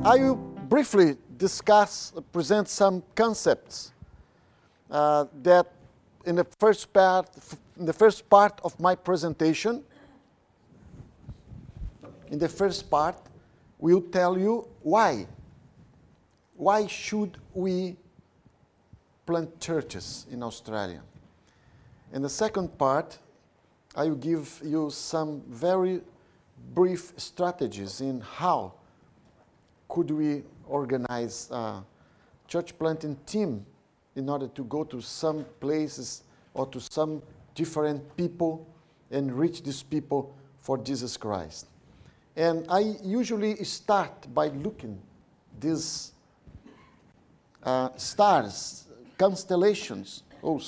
I will briefly present some concepts that in the first part of my presentation, will tell you why. Why should we plant churches in Australia? In the second part, I will give you some very brief strategies in how could we organize a church planting team in order to go to some places or to some different people and reach these people for Jesus Christ. And I usually start by looking these stars, constellations.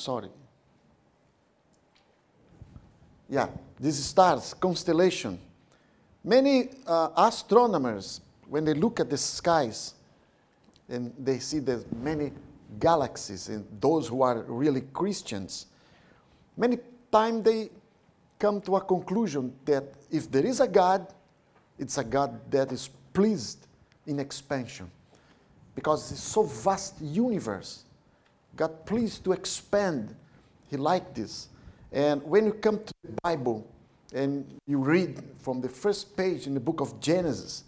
These stars, constellation. Many astronomers, when they look at the skies and they see the many galaxies, and those who are really Christians, many times they come to a conclusion that if there is a God, it's a God that is pleased in expansion. Because it's so vast universe. God pleased to expand. He liked this. And when you come to the Bible and you read from the first page in the book of Genesis,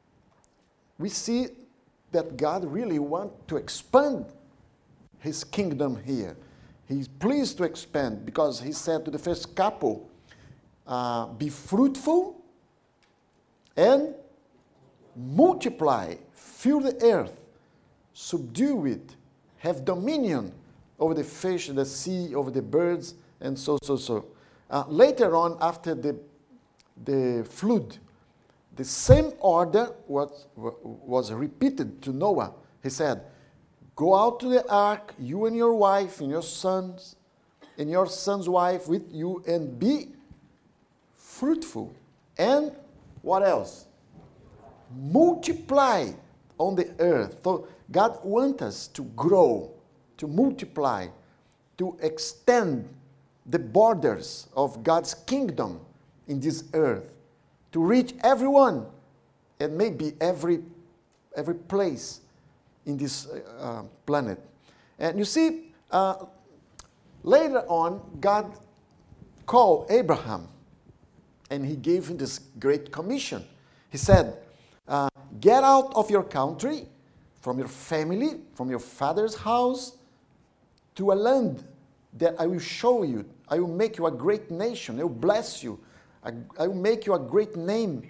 we see that God really wants to expand his kingdom here. He's pleased to expand because he said to the first couple, be fruitful and multiply, fill the earth, subdue it, have dominion over the fish, the sea, over the birds, and so. Later on, after the flood, the same order was repeated to Noah. He said, go out to the ark, you and your wife and your sons, and your son's wife with you, and be fruitful. And what else? Multiply on the earth. So God wants us to grow, to multiply, to extend the borders of God's kingdom in this earth, to reach everyone and maybe every place in this planet. And you see, later on, God called Abraham and he gave him this great commission. He said, get out of your country, from your family, from your father's house, to a land that I will show you. I will make you a great nation. I will bless you. I will make you a great name.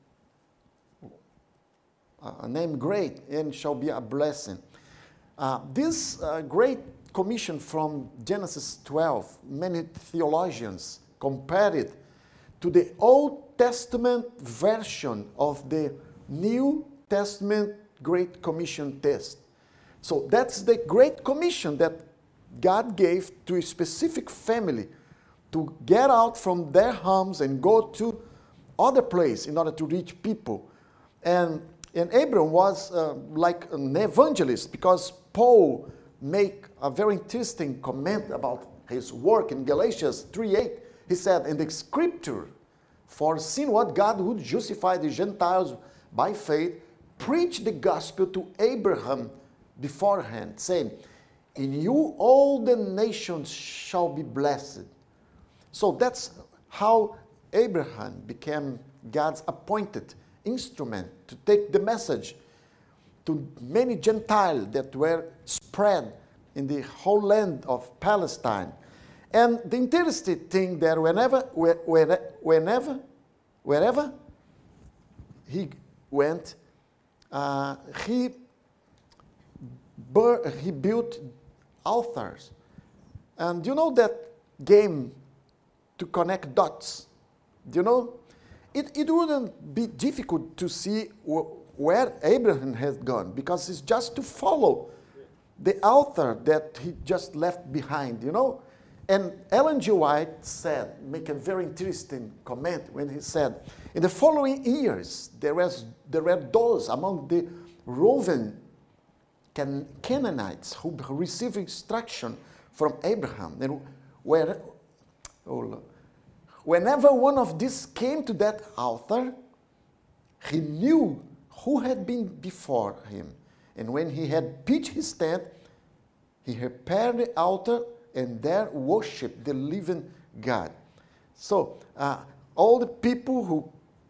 A name great, and shall be a blessing. This great commission from Genesis 12, many theologians compared it to the Old Testament version of the New Testament Great Commission text. So that's the Great Commission that God gave to a specific family to get out from their homes and go to other place in order to reach people. And Abraham was like an evangelist, because Paul made a very interesting comment about his work in Galatians 3:8. He said, in the scripture, foreseeing what God would justify the Gentiles by faith, preach the gospel to Abraham beforehand, saying, in you all the nations shall be blessed. So that's how Abraham became God's appointed instrument to take the message to many Gentiles that were spread in the whole land of Palestine. And the interesting thing that wherever he went, he built altars. And you know that game to connect dots? Do you know? It wouldn't be difficult to see where Abraham had gone, because it's just to follow the altar that he just left behind, you know? And Ellen G. White make a very interesting comment when he said, in the following years, there were those among the Reuben Canaanites who received instruction from Abraham. And whenever one of these came to that altar, he knew who had been before him. And when he had pitched his tent, he repaired the altar and there worshipped the living God. So all the people who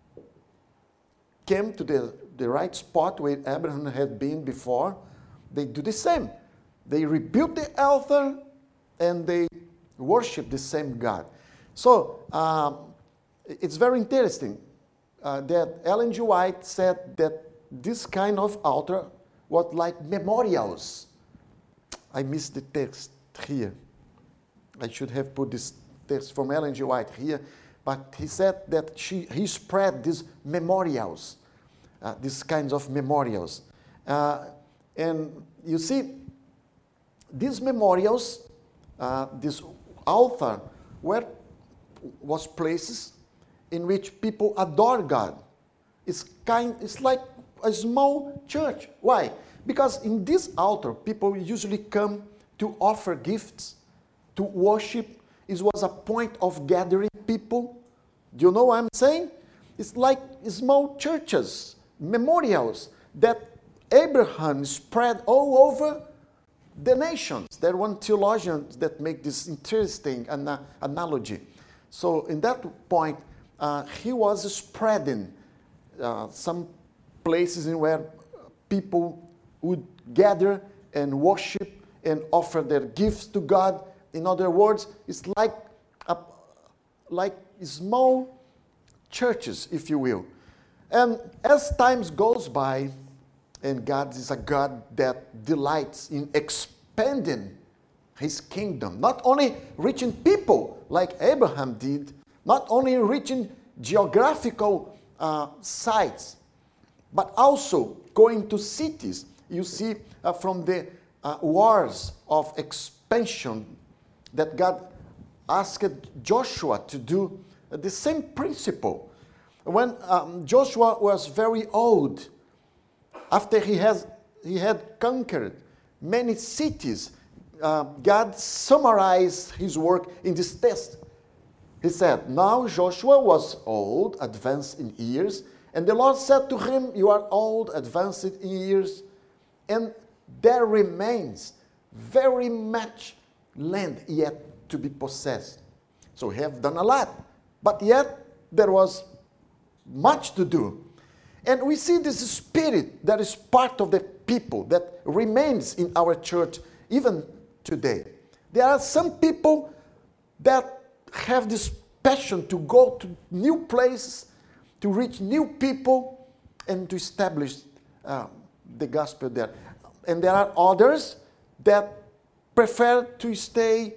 came to the right spot where Abraham had been before, they do the same. They rebuilt the altar and they worship the same God. So it's very interesting that Ellen G. White said that this kind of altar was like memorials. I missed the text here. I should have put this text from Ellen G. White here, but he said that he spread these memorials, these kinds of memorials. And you see, these memorials, this altar, was places in which people adore God. It's like a small church. Why? Because in this altar, people usually come to offer gifts, to worship. It was a point of gathering people. Do you know what I'm saying? It's like small churches, memorials that Abraham spread all over the nations. There are one theologian that make this interesting analogy. So in that point, he was spreading some places in where people would gather and worship and offer their gifts to God. In other words, it's like small churches, if you will. And as time goes by, and God is a God that delights in expanding his kingdom, not only reaching people like Abraham did, not only reaching geographical sites, but also going to cities. You see from the wars of expansion that God asked Joshua to do the same principle. When Joshua was very old, after he had conquered many cities, God summarized his work in this text. He said, now Joshua was old, advanced in years, and the Lord said to him, you are old, advanced in years, and there remains very much land yet to be possessed. So we have done a lot, but yet there was much to do. And we see this spirit that is part of the people that remains in our church even today. There are some people that have this passion to go to new places, to reach new people, and to establish the gospel there. And there are others that prefer to stay,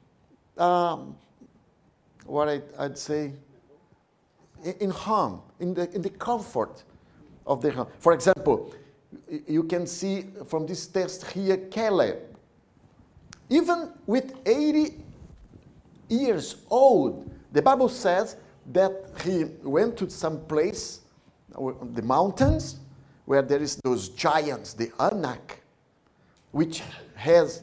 I'd say, in home, in the comfort of their home. For example, you can see from this text here, Caleb. Even with 80 years old, the Bible says that he went to some place, the mountains, where there is those giants, the Anak, which has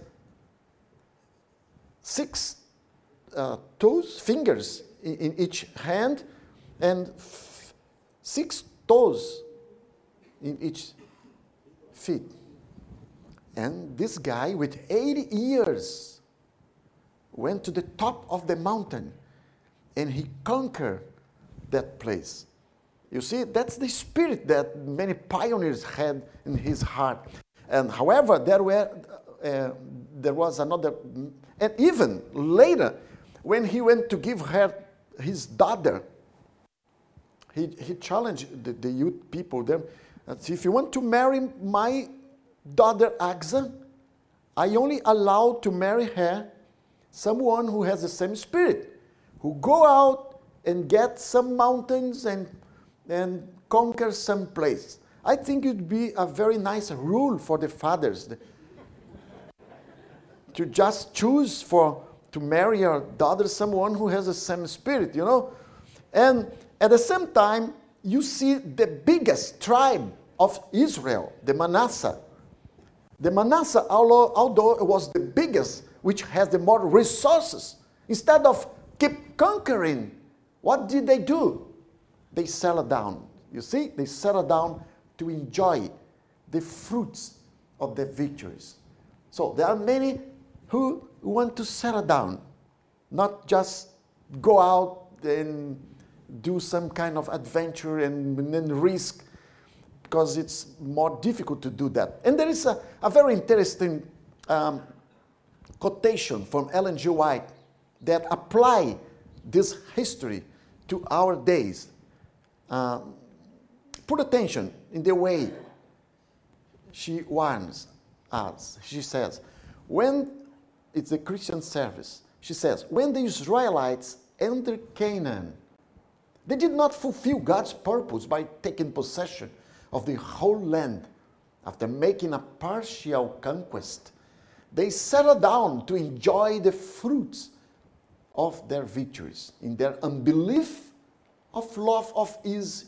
6 fingers in each hand, and 6 toes in each feet. And this guy with 80 years went to the top of the mountain and he conquered that place. You see, that's the spirit that many pioneers had in his heart. And however, there was another, and even later, when he went to give her his daughter, he challenged the youth people there. If you want to marry my daughter Agsa, I only allow to marry her someone who has the same spirit, who go out and get some mountains and conquer some place. I think it would be a very nice rule for the fathers to just choose to marry your daughter someone who has the same spirit, you know. And at the same time, you see the biggest tribe of Israel, the Manasseh. The Manasseh, although it was the biggest, which has the more resources, instead of keep conquering, what did they do? They settled down. You see, they settled down to enjoy the fruits of their victories. So there are many who want to settle down, not just go out and do some kind of adventure and risk, because it's more difficult to do that. And there is a very interesting quotation from Ellen G. White that apply this history to our days. Put attention in the way she warns us. She says, when it's a Christian service, she says, when the Israelites entered Canaan, they did not fulfill God's purpose by taking possession of the whole land. After making a partial conquest, they settled down to enjoy the fruits of their victories in their unbelief of love of ease.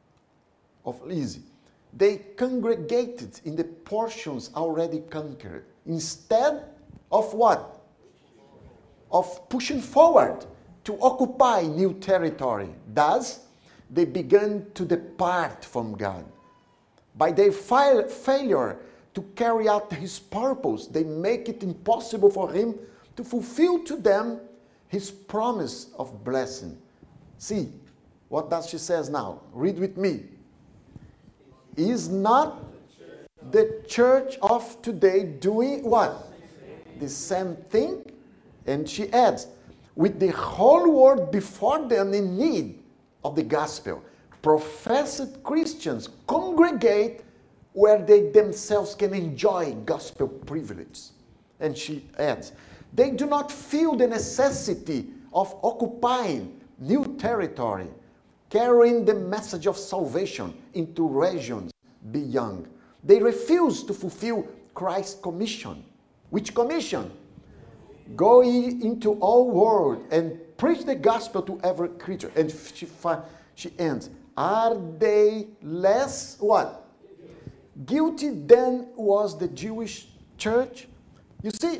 They congregated in the portions already conquered instead of what? Of pushing forward to occupy new territory. Thus, they began to depart from God. By their failure to carry out his purpose, they make it impossible for him to fulfill to them his promise of blessing. See, what does she says now? Read with me. Is not the church of today doing what? The same thing? And she adds, with the whole world before them in need of the gospel, professed Christians congregate where they themselves can enjoy gospel privilege. And she adds, they do not feel the necessity of occupying new territory, carrying the message of salvation into regions beyond. They refuse to fulfill Christ's commission. Which commission? Go ye into all world and preach the gospel to every creature. And she ends, are they less what? Guilty than was the Jewish church? You see,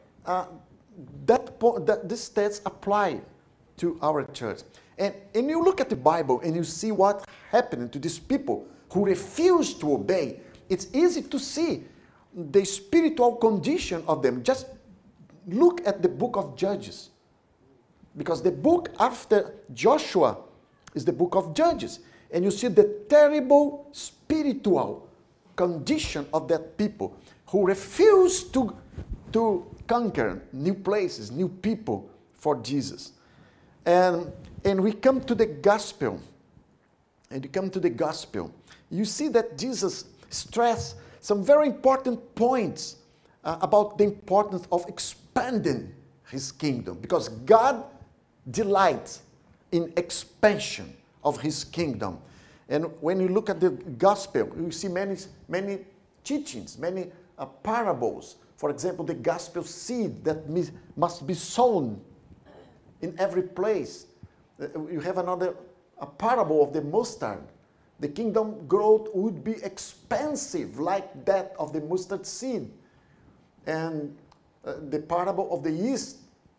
this text apply to our church. And you look at the Bible and you see what happened to these people who refuse to obey. It's easy to see the spiritual condition of them. Just look at the book of Judges. Because the book after Joshua is the book of Judges. And you see the terrible spiritual condition of that people who refuse to conquer new places, new people for Jesus. And we come to the gospel. And you come to the gospel. You see that Jesus stressed some very important points about the importance of expanding his kingdom. Because God delights in expansion of his kingdom. And when you look at the gospel, you see many teachings, many parables. For example, the gospel seed that must be sown in every place. You have a parable of the mustard. The kingdom growth would be expensive like that of the mustard seed. And the parable of the yeast,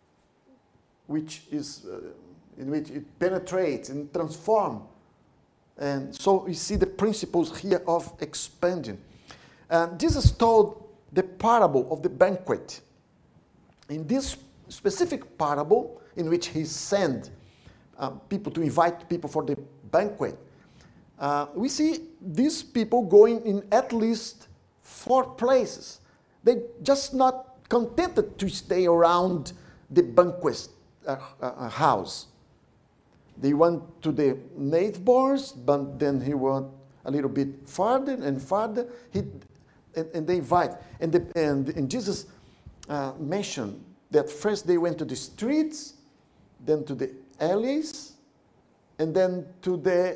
which is in which it penetrates and transforms. And so you see the principles here of expanding. Jesus told the parable of the banquet. In this specific parable, in which he sent people to invite people for the banquet, we see these people going in at least 4 places. They just not contented to stay around the banquet house. They went to the neighbors, but then he went a little bit farther and farther. And they invite. And Jesus mentioned that first they went to the streets, then to the alleys, and then to the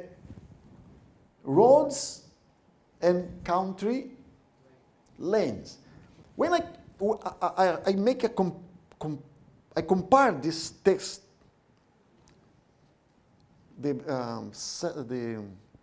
roads and country lanes. When I make I compare this text, the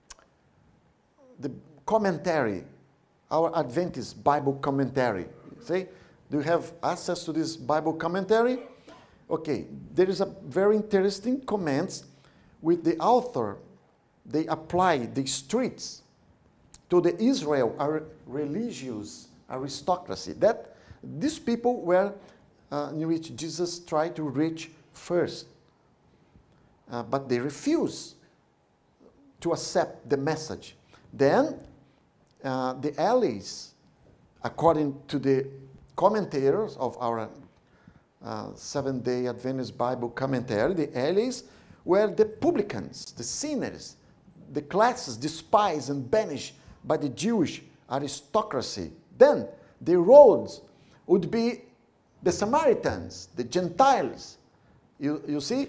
commentary, our Adventist Bible commentary. See, do you have access to this Bible commentary? Okay, there is a very interesting comments with the author. They apply the streets to the Israel religious aristocracy. That these people were in which Jesus tried to reach first. But they refused to accept the message. Then the allies, according to the commentators of our Seventh-day Adventist Bible commentary, the allies were the publicans, the sinners, the classes despised and banished by the Jewish aristocracy. Then the roads would be the Samaritans, the Gentiles. You see,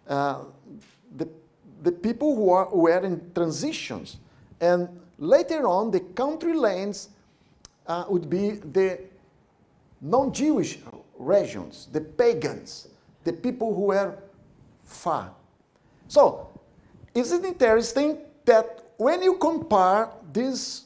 the people who were in transitions. And later on, the country lanes would be the non-Jewish regions, the pagans, the people who were far. So, is it interesting that when you compare this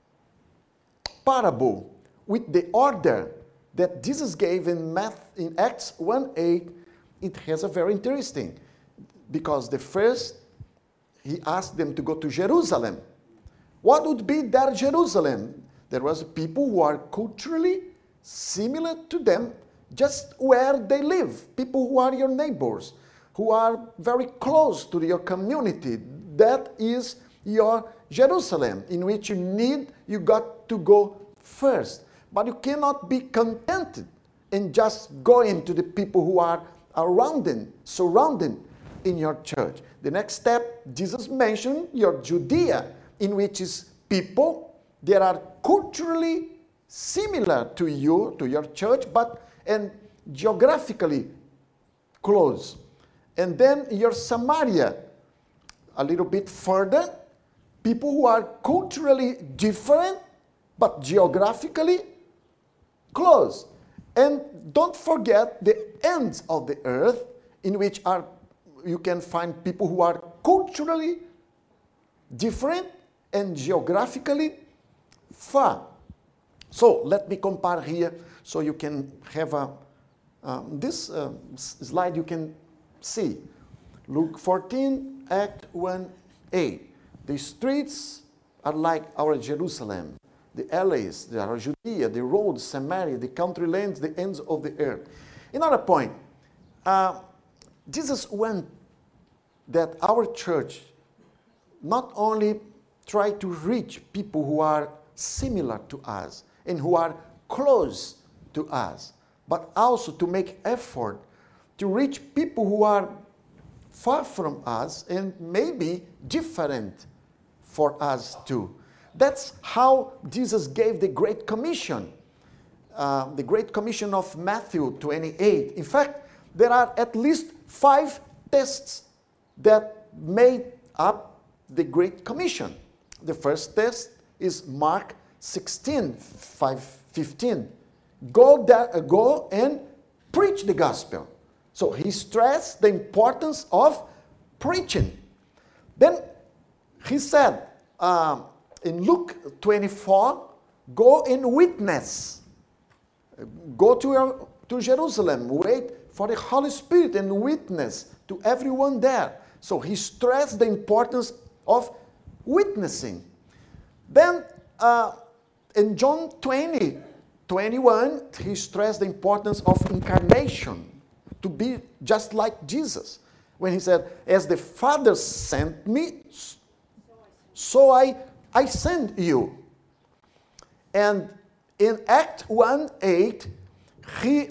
parable with the order that Jesus gave in Acts 1:8, it has a very interesting, because the first, he asked them to go to Jerusalem. What would be that Jerusalem? There was people who are culturally similar to them, just where they live, people who are your neighbors, who are very close to your community. That is your Jerusalem, in which you got to go first. But you cannot be contented in just going to the people who are surrounding in your church. The next step, Jesus mentioned your Judea, in which is people that are culturally similar to you, to your church, and geographically close. And then your Samaria, a little bit further, people who are culturally different, but geographically close. And don't forget the ends of the earth, in which you can find people who are culturally different and geographically far. So let me compare here, so you can have this slide you can see. Luke 14, Act 1:8. The streets are like our Jerusalem. The alleys, they are Judea, the roads, Samaria, the country lanes, the ends of the earth. Another point, Jesus wants that our church not only try to reach people who are similar to us and who are close to us, but also to make effort to reach people who are far from us and maybe different for us too. That's how Jesus gave the Great Commission. The Great Commission of Matthew 28. In fact, there are at least 5 texts that made up the Great Commission. The first text is Mark 16:15. Go and preach the gospel. So he stressed the importance of preaching. Then he said in Luke 24, go and witness. Go to Jerusalem, wait for the Holy Spirit and witness to everyone there. So he stressed the importance of witnessing. Then in John 20:21, he stressed the importance of incarnation, to be just like Jesus. When he said, as the Father sent me, so I send you. And in Act 1:8, he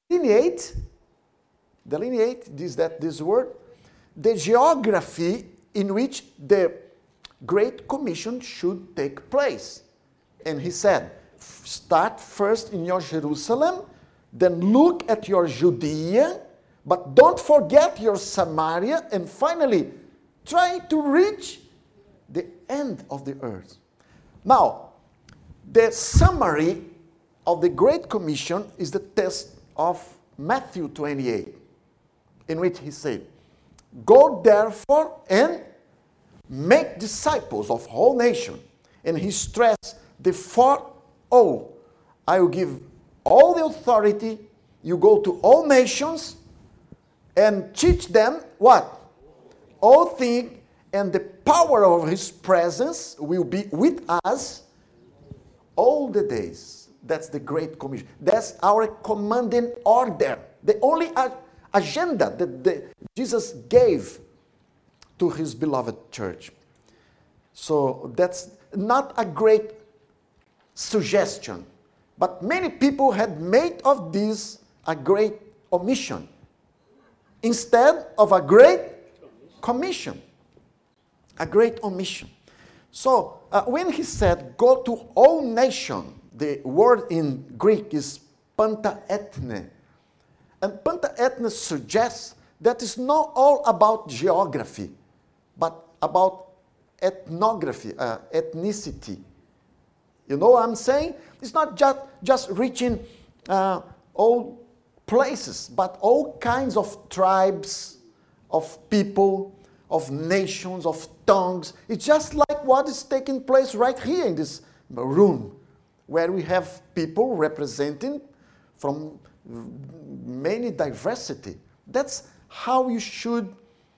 delineate this word, the geography in which the Great Commission should take place. And he said, start first in your Jerusalem, then look at your Judea, but don't forget your Samaria, and finally, try to reach the end of the earth. Now, the summary of the Great Commission is the text of Matthew 28, in which he said, go therefore and make disciples of all nations. And he stressed the 4 O. I will give all the authority. You go to all nations and teach them what? All things, and the power of his presence will be with us all the days. That's the Great Commission. That's our commanding order. The only agenda that Jesus gave to his beloved church. So that's not a great suggestion, but many people had made of this a great omission instead of a great commission. A great omission. So when he said, go to all nations, the word in Greek is panta ethne. And panta ethne suggests that it's not all about geography, but about ethnography, ethnicity. You know what I'm saying? It's not just reaching all places, but all kinds of tribes, of people, of nations, of tongues. It's just like what is taking place right here in this room, where we have people representing from many diversity. That's how you should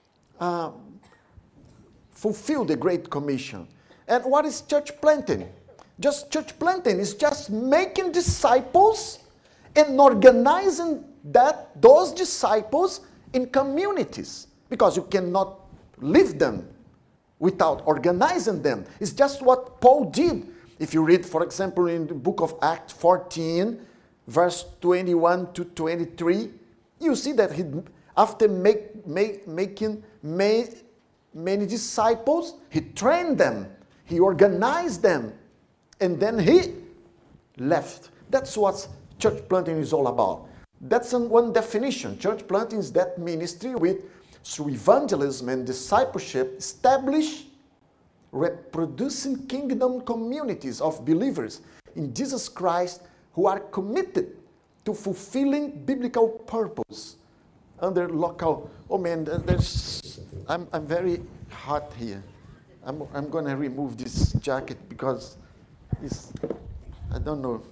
fulfill the Great Commission. And what is church planting? Just church planting is just making disciples and organizing those disciples in communities, because you cannot leave them without organizing them. It's just what Paul did. If you read, for example, in the book of Acts 14, verse 21 to 23, you see that he, after making many disciples, he trained them, he organized them, and then he left. That's what church planting is all about. That's one definition. Church planting is that ministry with, through evangelism and discipleship, establish reproducing kingdom communities of believers in Jesus Christ who are committed to fulfilling biblical purpose under local. Oh man, I'm very hot here. I'm going to remove this jacket because it's, I don't know.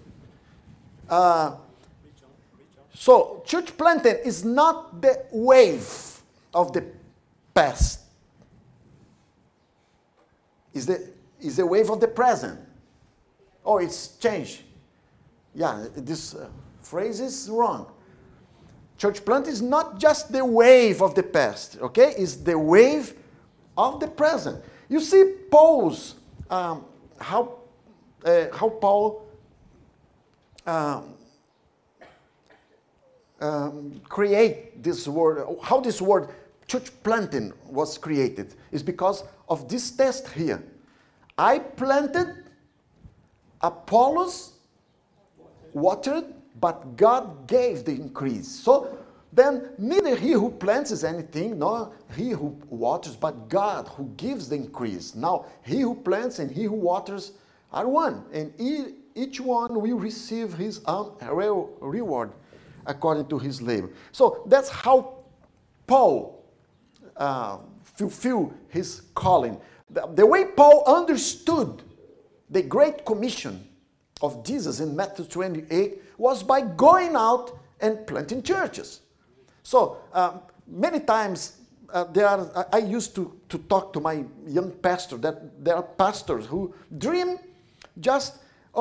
So church planting is not the wave of the past. Is the wave of the present. Oh, it's changed. Yeah, this phrase is wrong. Church plant is not just the wave of the past, okay? It's the wave of the present. You see Paul's, how Paul create this word, how this word church planting was created is because of this text here. I planted, Apollos watered, but God gave the increase. So then neither he who plants is anything, nor he who waters, but God who gives the increase. Now he who plants and he who waters are one, and each one will receive his own reward according to his labor. So that's how Paul fulfill his calling. The way Paul understood the Great Commission of Jesus in Matthew 28 was by going out and planting churches. So many times I used to talk to my young pastor that there are pastors who dream just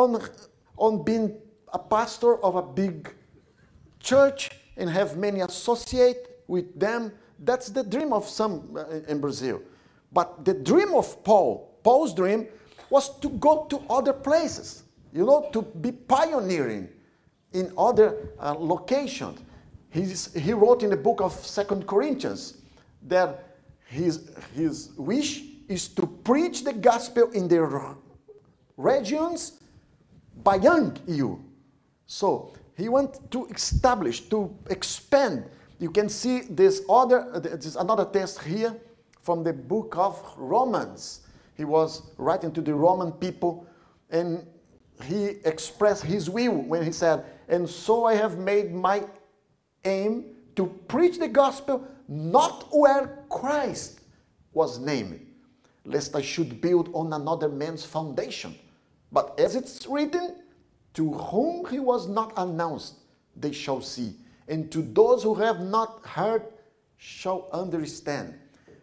on being a pastor of a big church and have many associate with them. That's the dream of some in Brazil. But the dream of Paul's dream was to go to other places, to be pioneering in other locations. He wrote in the book of 2 Corinthians that his wish is to preach the gospel in the regions beyond you. So he wants to establish, to expand. You can see there's another text here from the book of Romans. He was writing to the Roman people, and he expressed his will when he said, and so I have made my aim to preach the gospel not where Christ was named, lest I should build on another man's foundation. But as it's written, to whom he was not announced, they shall see. And to those who have not heard shall understand.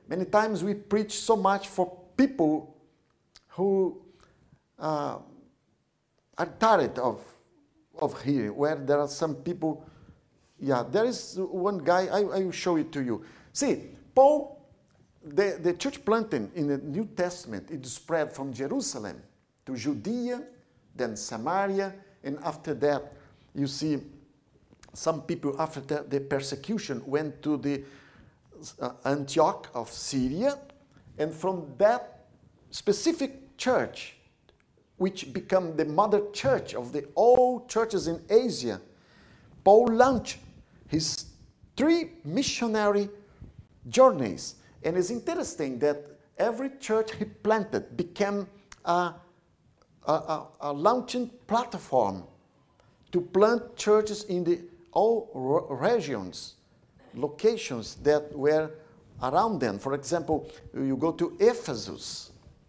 Many times we preach so much for people who are tired of hearing, where there are some people. Yeah, there is one guy, I will show it to you. See, Paul, the church planting in the New Testament, it spread from Jerusalem to Judea, then Samaria, and after that, you see, some people after the persecution went to the Antioch of Syria, and from that specific church, which became the mother church of the all churches in Asia, Paul launched his 3 missionary journeys. And it's interesting that every church he planted became a launching platform to plant churches in all regions, locations that were around them. For example, you go to Ephesus.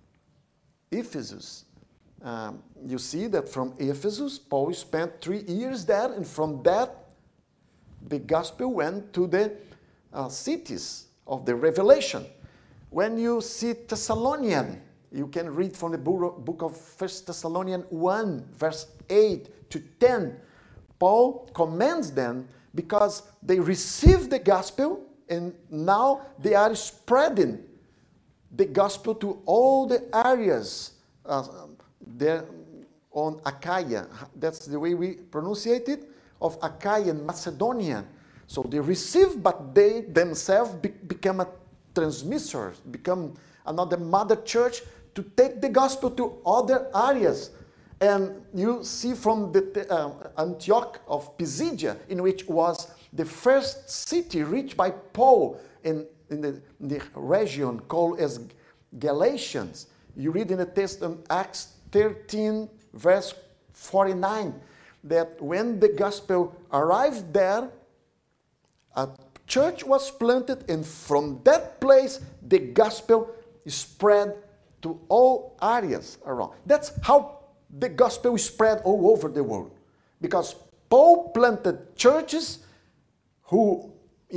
You see that from Ephesus, Paul spent 3 years there, and from that, the gospel went to the cities of the Revelation. When you see Thessalonian, you can read from the book of 1 Thessalonians 1, verse 8 to 10. Paul commends them because they received the gospel, and now they are spreading the gospel to all the areas there on Achaia. That's the way we pronounce it, of Achaia and Macedonia. So they received, but they themselves become a transmitter, become another mother church to take the gospel to other areas. And you see from the Antioch of Pisidia, in which was the first city reached by Paul in the region called as Galatians. You read in the text in Acts 13, verse 49, that when the gospel arrived there, a church was planted, and from that place, the gospel spread to all areas around. That's how the gospel spread all over the world. Because Paul planted churches who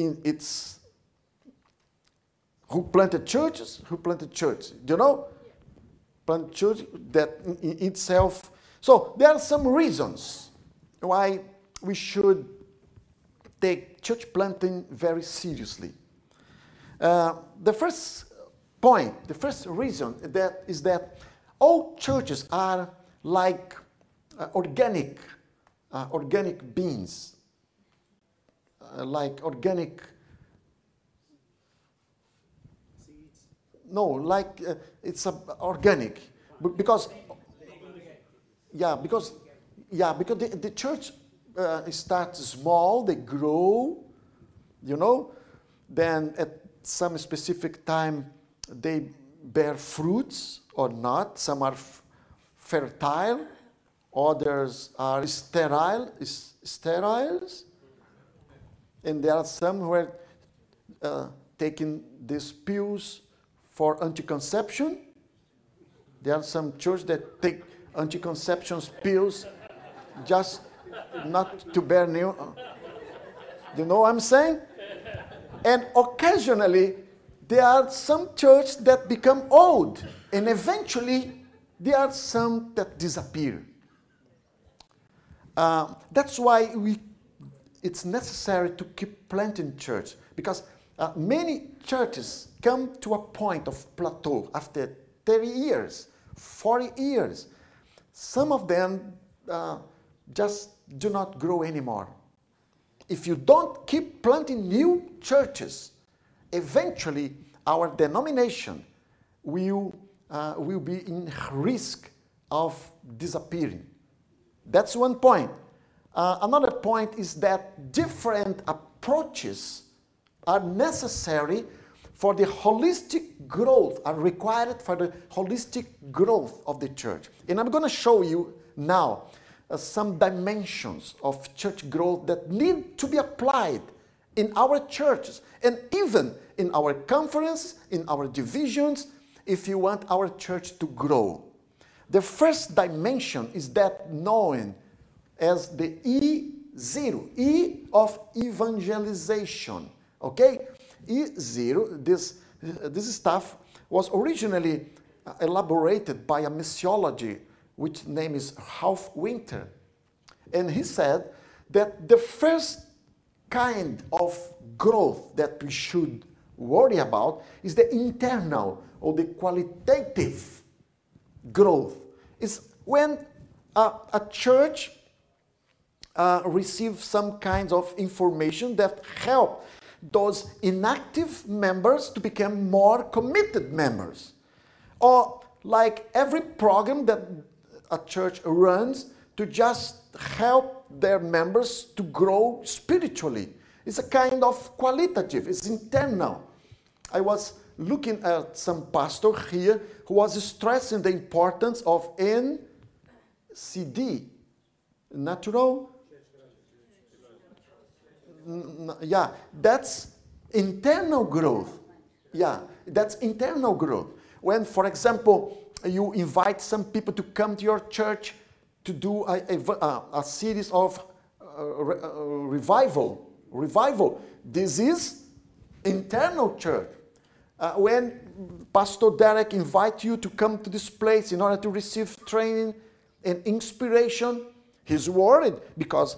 planted churches. Do you know? Planted church that in itself. So there are some reasons why we should take church planting very seriously. The first point, the first reason is that all churches are like organic beans, like organic. Seeds. No, like it's organic, because the church starts small, they grow, then at some specific time they bear fruits or not. Some are fertile, others are steriles, and there are some who are taking these pills for anti-conception. There are some churches that take anti-conception pills just not to bear new. You know what I'm saying? And occasionally, there are some churches that become old, and eventually, there are some that disappear. That's why it's necessary to keep planting church, because many churches come to a point of plateau after 30 years, 40 years. Some of them just do not grow anymore. If you don't keep planting new churches, eventually our denomination will be in risk of disappearing. That's one point. Another point is that different approaches are necessary for the holistic growth, are required for the holistic growth of the church. And I'm going to show you now some dimensions of church growth that need to be applied in our churches and even in our conferences, in our divisions, if you want our church to grow. The first dimension is that known as the E0, E of evangelization. Okay? E0, this stuff was originally elaborated by a missiology which name is Ralph Winter. And he said that the first kind of growth that we should worry about is the internal or the qualitative growth. It's when a church receives some kinds of information that help those inactive members to become more committed members. Or like every program that a church runs to just help their members to grow spiritually. It's a kind of qualitative, it's internal. I was looking at some pastor here who was stressing the importance of NCD, natural. Yeah, that's internal growth. Yeah, that's internal growth. When, for example, you invite some people to come to your church to do a series of revival. This is internal church. When Pastor Derek invites you to come to this place in order to receive training and inspiration, he's worried because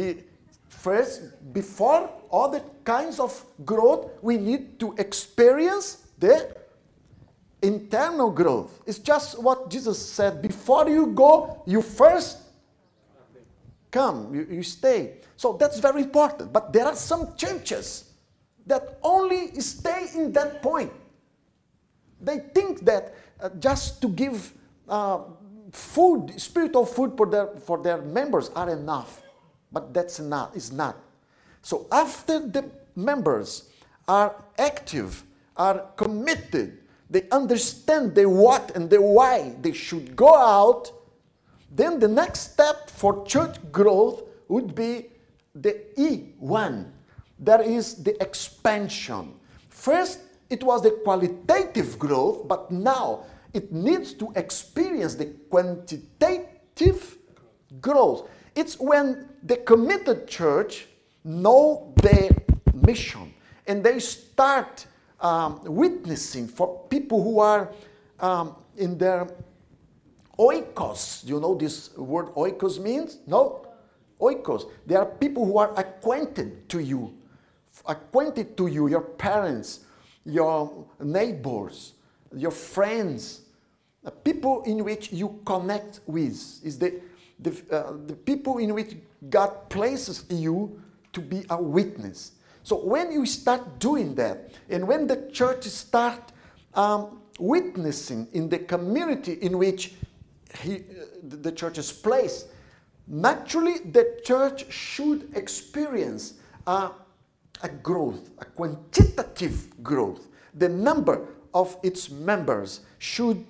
before other kinds of growth, we need to experience the internal growth. It's just what Jesus said. Before you go, you first come, you stay. So that's very important. But there are some churches that only stay in that point. They think that just to give food, spiritual food for their members are enough. But that's not, it's not. So after the members are active, are committed, they understand the what and the why they should go out, then the next step for church growth would be the E1. That is the expansion. First, it was the qualitative growth, but now it needs to experience the quantitative growth. It's when the committed church know their mission and they start witnessing for people who are in their oikos. You know this word oikos means? No? Oikos. They are people who are acquainted to you, your parents, your neighbors, your friends, people in which you connect with. Is the people in which God places you to be a witness. So when you start doing that, and when the church start witnessing in the community in which the church is placed, naturally the church should experience a growth, a quantitative growth. The number of its members should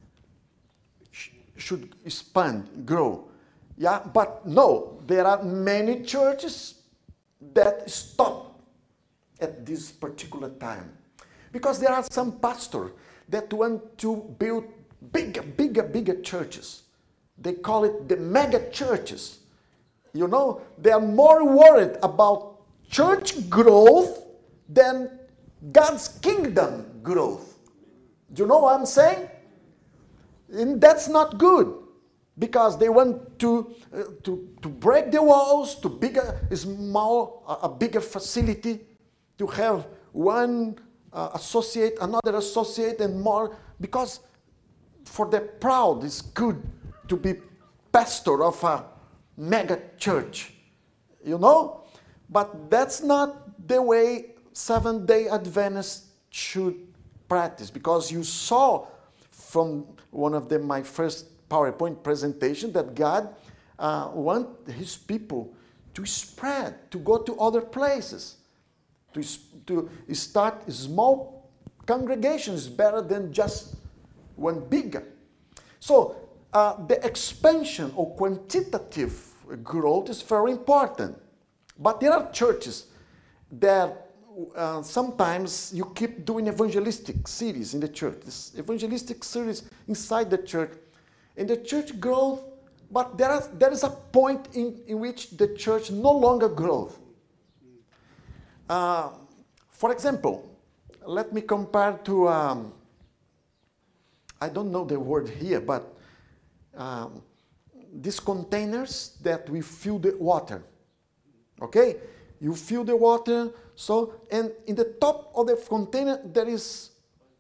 expand, grow. Yeah, but no, there are many churches that stop at this particular time. Because there are some pastors that want to build bigger churches. They call it the mega churches. You know, they are more worried about church growth than God's kingdom growth. Do you know what I'm saying? And that's not good. Because they want to break the walls, to a bigger facility, to have one associate, another associate, and more. Because for the proud, it's good to be pastor of a mega church, you know. But that's not the way Seventh-day Adventists should practice. Because you saw from one of my first PowerPoint presentation that God wants His people to spread, to go to other places, to start small congregations better than just one bigger. So the expansion or quantitative growth is very important. But there are churches that sometimes you keep doing evangelistic series in the church, this evangelistic series inside the church. And the church grows, but there is a point in which the church no longer grows. For example, let me compare to, I don't know the word here, but these containers that we fill the water. Okay? You fill the water, so, and in the top of the container there is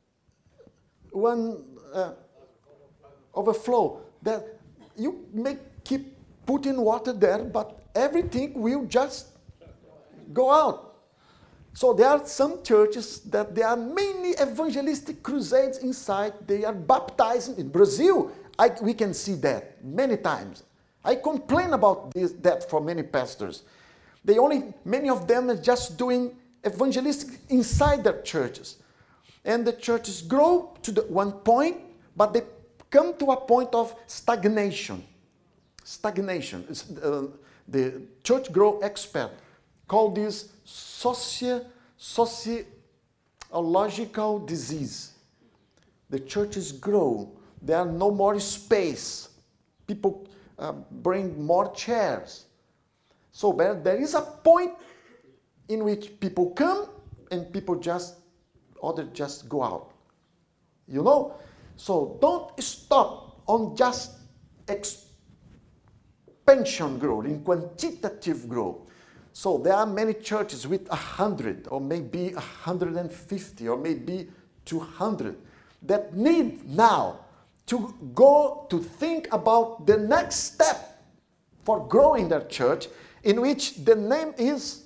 one overflow that you may keep putting water there, but everything will just go out. So there are some churches that there are many evangelistic crusades inside. They are baptizing. In Brazil, we can see that many times. I complain about that for many pastors. Many of them are just doing evangelistic inside their churches. And the churches grow to one point, but they come to a point of stagnation. Stagnation. The church growth expert called this sociological disease. The churches grow. There are no more space. People bring more chairs. So there is a point in which people come and others just go out. You know? So don't stop on just expansion growth, in quantitative growth. So there are many churches with 100 or maybe 150 or maybe 200 that need now to go to think about the next step for growing their church, in which the name is,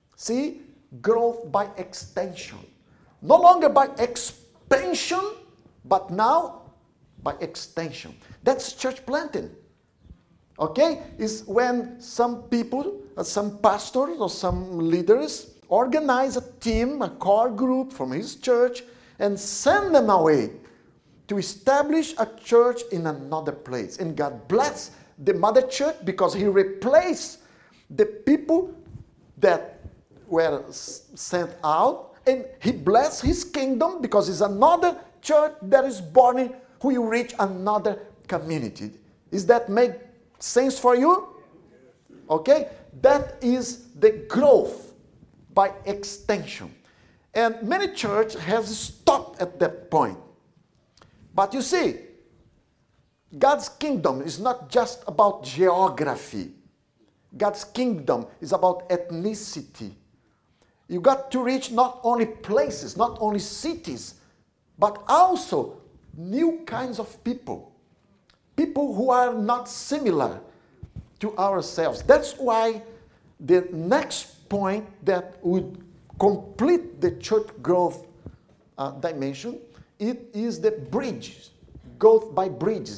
growth by extension. No longer by expansion, but now by extension. That's church planting. Okay? Is when some people, some pastors or some leaders organize a team, a core group from his church, and send them away to establish a church in another place. And God bless the mother church because he replaced the people that were sent out, and he blessed his kingdom because it's another church that is born who will reach another community. Does that make sense for you? Okay? That is the growth by extension. And many churches have stopped at that point. But you see, God's kingdom is not just about geography. God's kingdom is about ethnicity. You got to reach not only places, not only cities, but also new kinds of people. People who are not similar to ourselves. That's why the next point that would complete the church growth dimension, it is the bridge, growth by bridges,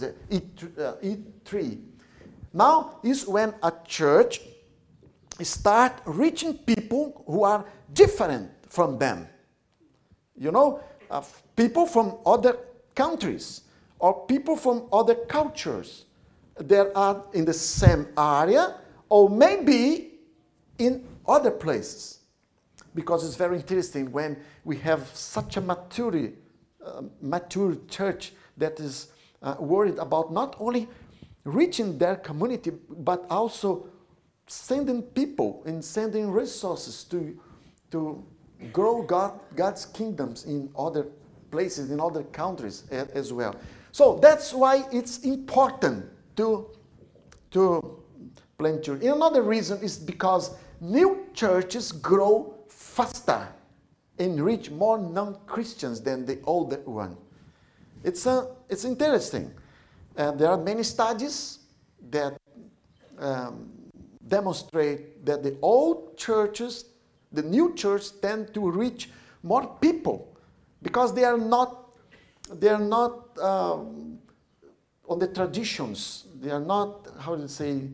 E3. Now is when a church start reaching people who are different from them. You know, people from other countries or people from other cultures that are in the same area or maybe in other places. Because it's very interesting when we have such a mature church that is worried about not only reaching their community, but also sending people and sending resources to grow God's kingdoms in other places, in other countries as well. So that's why it's important to plant church. Another reason is because new churches grow faster and reach more non-Christians than the older one. It's interesting. There are many studies that demonstrate that the old churches, the new church, tend to reach more people because they are not on the traditions. They are not, how do you say,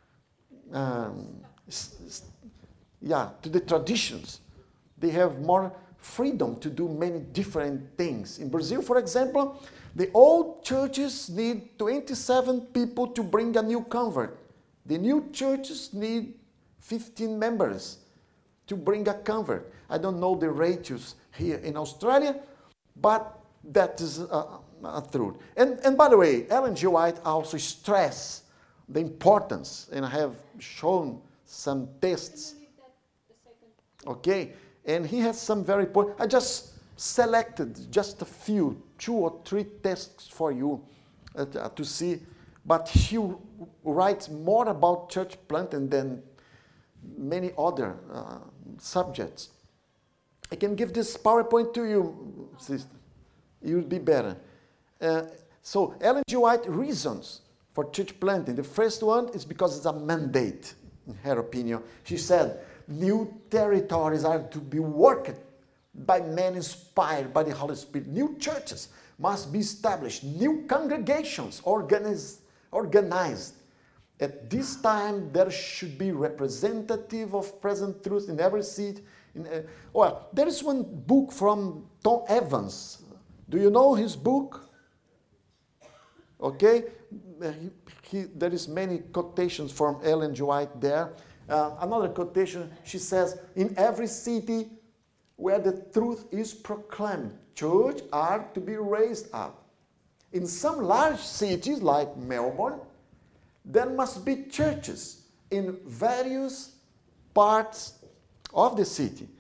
to the traditions. They have more freedom to do many different things. In Brazil, for example, the old churches need 27 people to bring a new convert. The new churches need 15 members to bring a convert. I don't know the ratios here in Australia, but that is a truth. And by the way, Ellen G. White also stressed the importance, and I have shown some tests. Okay, and he has some very important. I just selected just a few, 2 or 3 texts for you to see, but he writes more about church planting than many other subjects. I can give this PowerPoint to you, sister. It would be better. So Ellen G. White reasons for church planting. The first one is because it's a mandate, in her opinion. She said, new territories are to be worked by men inspired by the Holy Spirit. New churches must be established. New congregations organized. At this time, there should be representative of present truth in every seat. Well, there is one book from Tom Evans. Do you know his book? Okay, there is many quotations from Ellen G. White there. Another quotation, she says, in every city where the truth is proclaimed, churches are to be raised up. In some large cities like Melbourne, there must be churches in various parts of the city.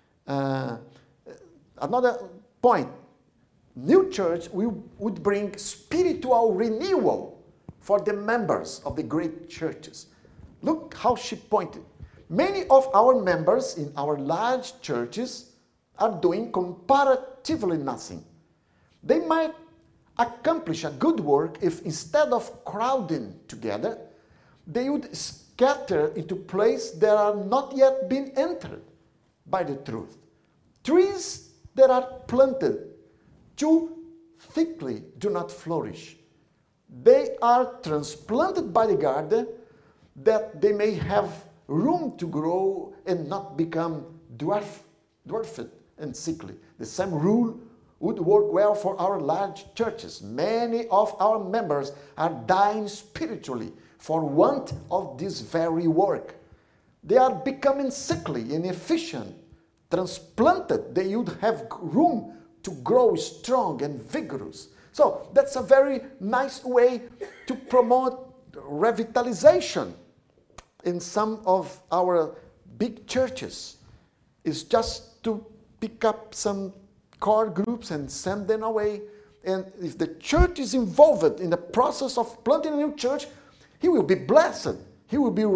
Another point, new church would bring spiritual renewal for the members of the great churches. Look how she pointed. Many of our members in our large churches are doing comparatively nothing. They might accomplish a good work if instead of crowding together, they would scatter into places that are not yet been entered by the truth. Trees that are planted too thickly do not flourish. They are transplanted by the garden that they may have room to grow and not become dwarfed and sickly. The same rule would work well for our large churches. Many of our members are dying spiritually for want of this very work. They are becoming sickly, inefficient. Transplanted, they would have room to grow strong and vigorous. So that's a very nice way to promote revitalization in some of our big churches. It's just to pick up some core groups and send them away. And if the church is involved in the process of planting a new church, he will be blessed. He will be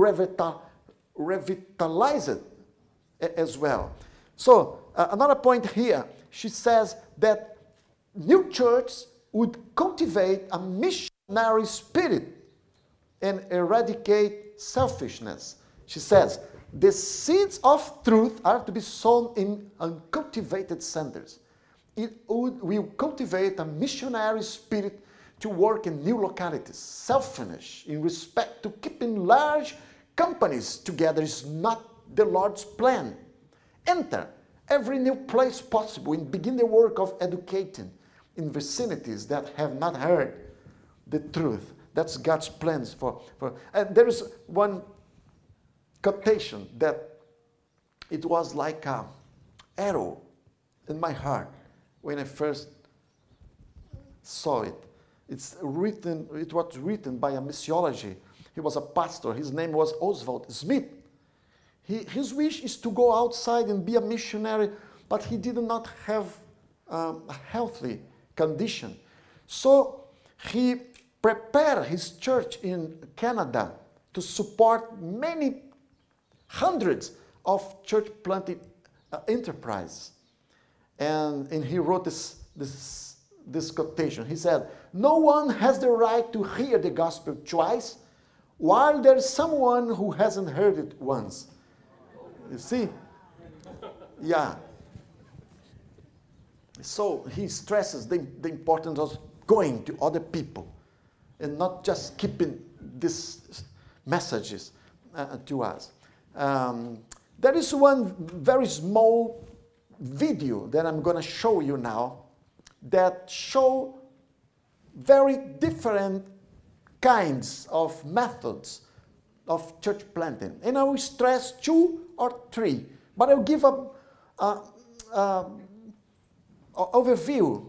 revitalized as well. So another point here, she says that new churches would cultivate a missionary spirit and eradicate selfishness. She says, the seeds of truth are to be sown in uncultivated centers. It will cultivate a missionary spirit to work in new localities. Selfishness in respect to keeping large companies together is not the Lord's plan. Enter every new place possible and begin the work of educating in vicinities that have not heard the truth. That's God's plans for. And there is one quotation that it was like an arrow in my heart when I first saw it. It was written by a missiology. He was a pastor. His name was Oswald Smith. His wish is to go outside and be a missionary, but he did not have a healthy condition. So he prepared his church in Canada to support many hundreds of church planting enterprises. And he wrote this quotation. He said, no one has the right to hear the gospel twice, while there's someone who hasn't heard it once. You see? Yeah. So he stresses the importance of going to other people and not just keeping these messages to us. There is one very small video that I'm going to show you now that show very different kinds of methods of church planting. And I will stress 2 or 3, but I'll give an overview.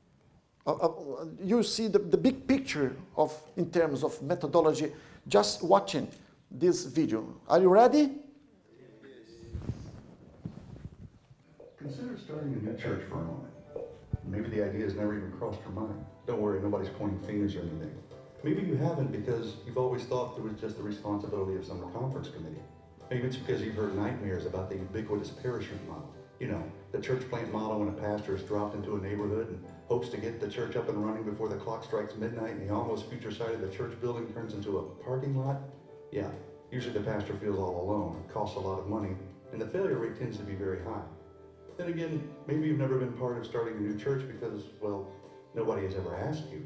You see the big picture in terms of methodology just watching this video. Are you ready? Consider starting starting a new church for a moment. Maybe the idea has never even crossed your mind. Don't worry, nobody's pointing fingers or anything. Maybe you haven't because you've always thought it was just the responsibility of some conference committee. Maybe it's because you've heard nightmares about the ubiquitous parachute model. You know, the church plant model when a pastor is dropped into a neighborhood and hopes to get the church up and running before the clock strikes midnight and the almost future site of the church building turns into a parking lot. Yeah, usually the pastor feels all alone, it costs a lot of money, and the failure rate tends to be very high. Then again, maybe you've never been part of starting a new church because, well, nobody has ever asked you,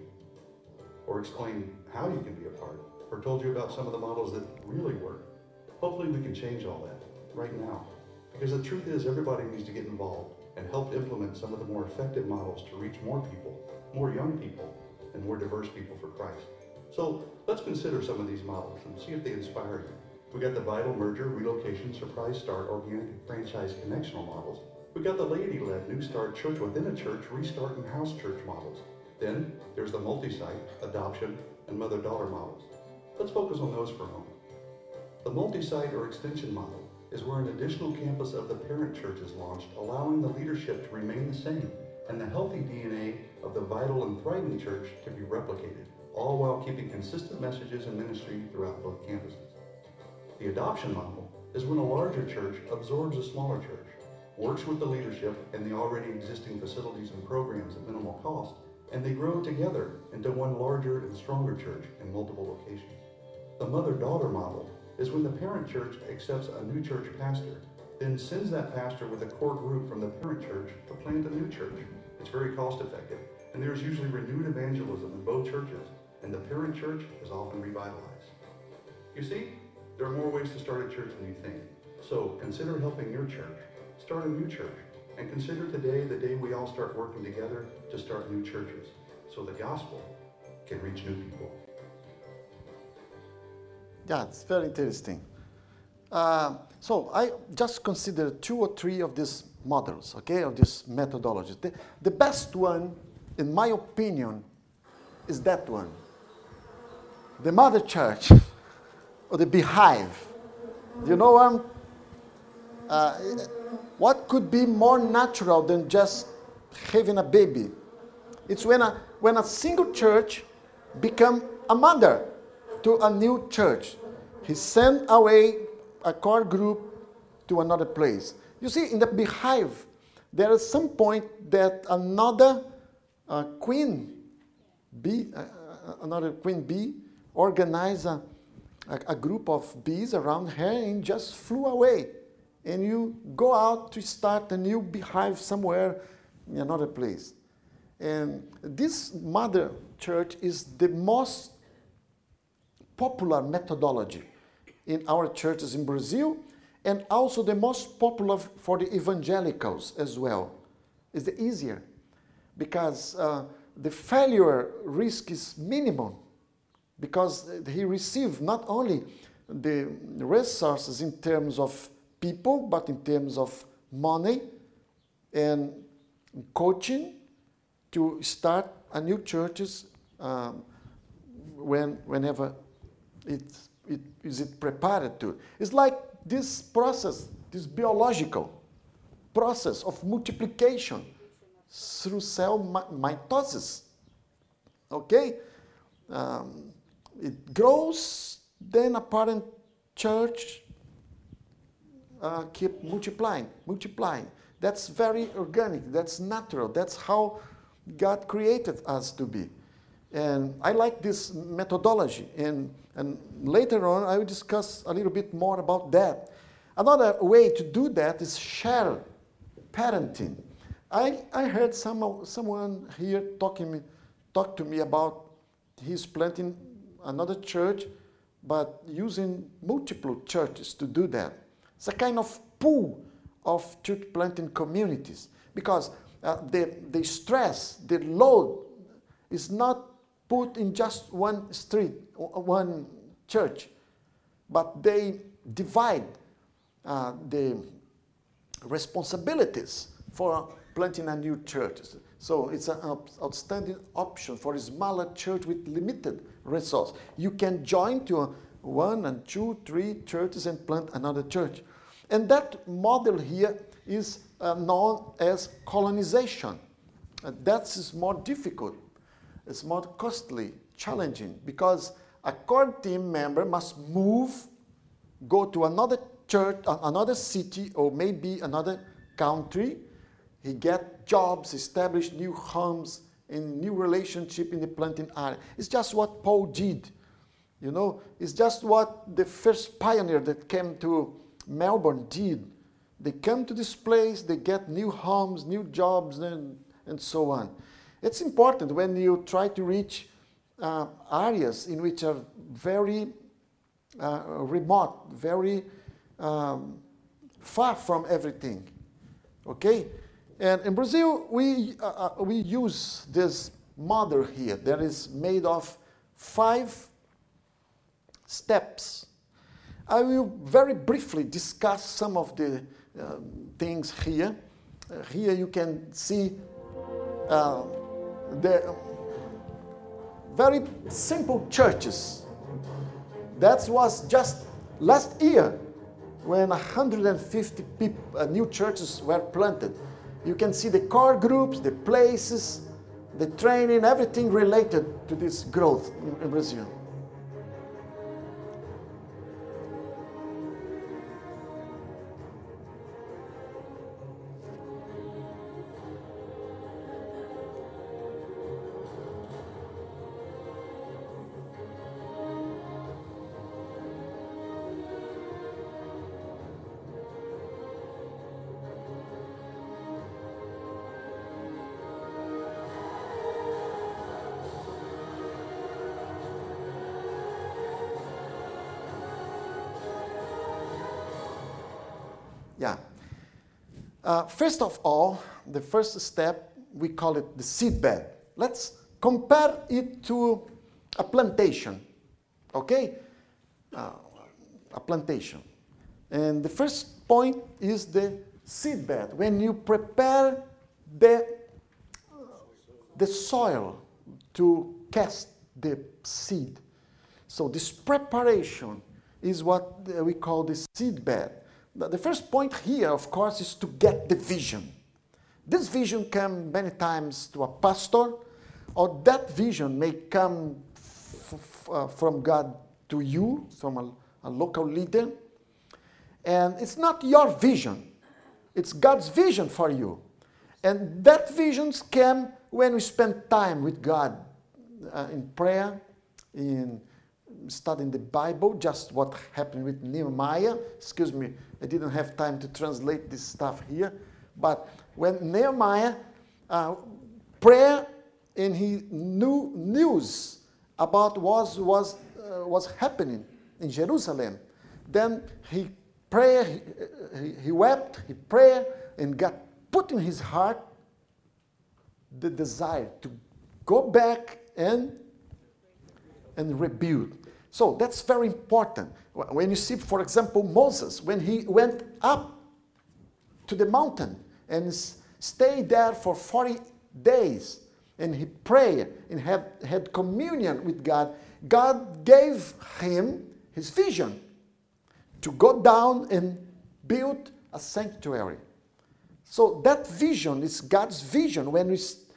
or explained how you can be a part, or told you about some of the models that really work. Hopefully we can change all that right now. Because the truth is everybody needs to get involved and help implement some of the more effective models to reach more people, more young people, and more diverse people for Christ. So let's consider some of these models and see if they inspire you. We got the Vital Merger, Relocation, Surprise Start, Organic, and Franchise Connectional models. We got the Laity-led, New Start, Church Within a Church, Restart, and House Church models. Then there's the multi-site, adoption, and mother-daughter models. Let's focus on those for a moment. The multi-site or extension model is where an additional campus of the parent church is launched, allowing the leadership to remain the same and the healthy DNA of the vital and thriving church to be replicated, all while keeping consistent messages and ministry throughout both campuses. The adoption model is when a larger church absorbs a smaller church, works with the leadership and the already existing facilities and programs at minimal cost, and they grow together into one larger and stronger church in multiple locations. The mother-daughter model is when the parent church accepts a new church pastor, then sends that pastor with a core group from the parent church to plant a new church. It's very cost effective, and there's usually renewed evangelism in both churches, and the parent church is often revitalized. You see, there are more ways to start a church than you think. So consider helping your church start a new church, and consider today the day we all start working together to start new churches, so the gospel can reach new people. Yeah, it's very interesting. So I just consider 2 or 3 of these models, okay, of these methodologies. The best one, in my opinion, is that one. The mother church, or the beehive. You know, what could be more natural than just having a baby? It's when a single church becomes a mother to a new church. He sent away a core group to another place. You see, in the beehive, there is some point that another queen bee organized a group of bees around her and just flew away. And you go out to start a new beehive somewhere in another place. And this mother church is the most popular methodology in our churches in Brazil, and also the most popular for the evangelicals as well. It's the easier, because the failure risk is minimum, because he received not only the resources in terms of people, but in terms of money and coaching to start a new churches whenever it is prepared to. It's like this process, this biological process of multiplication through cell mitosis. Okay? It grows, then a parent church keep multiplying. That's very organic, that's natural, that's how God created us to be. And I like this methodology, and later on I will discuss a little bit more about that. Another way to do that is share parenting. I heard someone here talk to me about he's planting another church, but using multiple churches to do that. It's a kind of pool of church planting communities, because the stress, the load is not put in just one street, one church, but they divide the responsibilities for planting a new church. So it's an outstanding option for a smaller church with limited resource. You can join to 1 and 2, 3 churches and plant another church. And that model here is known as colonization. That is more difficult. It's more costly, challenging, because a core team member must move, go to another church, another city, or maybe another country. He get jobs, establish new homes, and new relationship in the planting area. It's just what Paul did. You know, it's just what the first pioneer that came to Melbourne did. They come to this place, they get new homes, new jobs, and so on. It's important when you try to reach areas in which are very remote, very far from everything. Okay? And in Brazil, we use this model here that is made of 5 steps. I will very briefly discuss some of the things here. Here you can see the very simple churches. That was just last year when 150 new churches were planted. You can see the core groups, the places, the training, everything related to this growth in Brazil. Yeah. First of all, the first step, we call it the seedbed. Let's compare it to a plantation, okay? A plantation. And the first point is the seedbed. When you prepare the soil to cast the seed. So this preparation is what we call the seedbed. The first point here, of course, is to get the vision. This vision comes many times to a pastor, or that vision may come from God to you, from a local leader. And it's not your vision. It's God's vision for you. And that vision came when we spend time with God in prayer, in studying the Bible, just what happened with Nehemiah. Excuse me, I didn't have time to translate this stuff here. But when Nehemiah prayer and he knew news about what was happening in Jerusalem, then he prayed, he wept, he prayed, and God put in his heart the desire to go back and rebuild. So that's very important. When you see, for example, Moses, when he went up to the mountain and stayed there for 40 days, and he prayed and had communion with God, God gave him his vision to go down and build a sanctuary. So that vision is God's vision when we